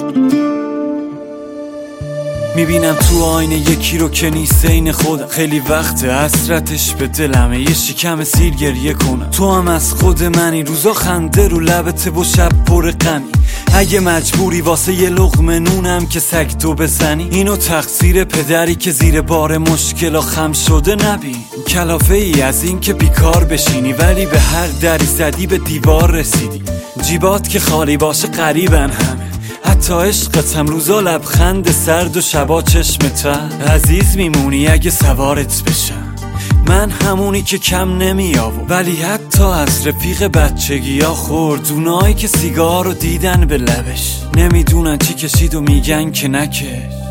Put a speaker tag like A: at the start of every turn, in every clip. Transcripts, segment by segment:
A: میبینم تو آینه یکی رو که نیست عین خودم. خیلی وقت حسرتش به دلمه، یه شکم سیر گریه کنم. تو هم از خود منی، روزا خنده رو لبته و شب پر غمی. اگه مجبوری واسه یه لقمه نونم که سگ تو بزنی، اینو تقصیر پدری که زیر بار مشکلا خم شده نبین. کلافه ای از این که بیکار بشینی، ولی به هر دری زدی به دیوار رسیدی. جیبات که خالی باشه غریبن همه، حتی عشقتم روزا لبخند سرد و شبا چشم تر. عزیز میمونی اگه سوارت بشم، من همونی که کم نمیاوم. ولی حتی از رفیق بچگی ها خورد، اونایی که سیگار رو دیدن به لبش نمیدونن چی کشید و میگن که نکش.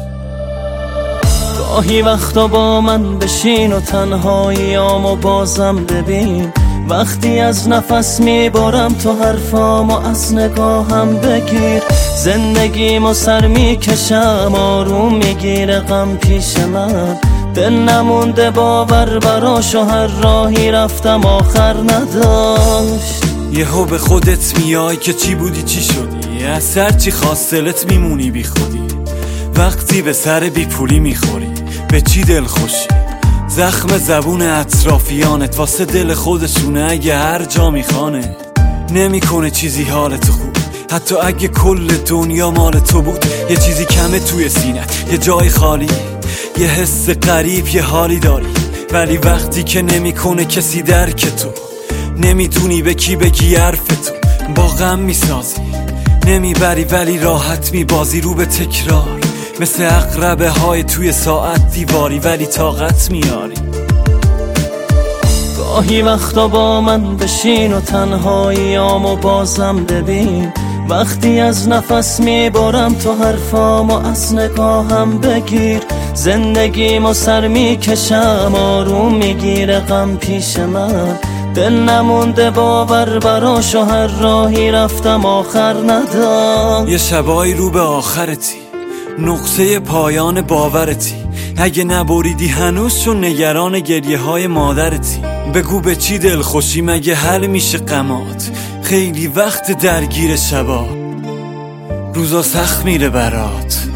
B: گاهی وقتا با من بشین و تنهاییامو بازم ببین. وقتی از نفس میبارم تو حرفامو از نگاهم بگیر. زندگیمو سر میکشم آروم میگیره غم پیش من. دل نمونده باور براش و هر راهی رفتم آخر نداشت.
A: یهو به خودت میای که چی بودی چی شدی، از هر چی خواست دلت میمونی بی خودی. وقتی به سر بی پولی میخوری به چی دل خوشی؟ زخم زبون اطرافیانت واسه دل خودشونه اگه هر جا میخوانه. نمیکنه چیزی حالت خوب، حتی اگه کل دنیا مال تو بود. یه چیزی کمه توی سینت، یه جای خالی، یه حس غریب، یه حالی داری. ولی وقتی که نمیکنه کسی درک تو، نمیدونی به کی بگی حرف تو. با غم میسازی نمیبری ولی راحت میبازی رو به تکرار، مثل عقربه های توی ساعت دیواری ولی طاقت میاری.
B: گاهی وقتا با من بشین و تنهاییامو بازم ببین. وقتی از نفس میبارم تو حرفامو از نگاهم بگیر. زندگیمو سر میکشم آروم میگیره غم پیش من. دل نمونده باور براش و هر راهی رفتم آخر نداشت.
A: یه شبایی رو به آخرتی، نقطه پایان باورتی. اگه نبریدی هنوز چون نگران گریه های مادرتی. بگو به چی دل خوشی مگه حل میشه غمات؟ خیلی وقت درگیر شبا، روزا سخت میره برات.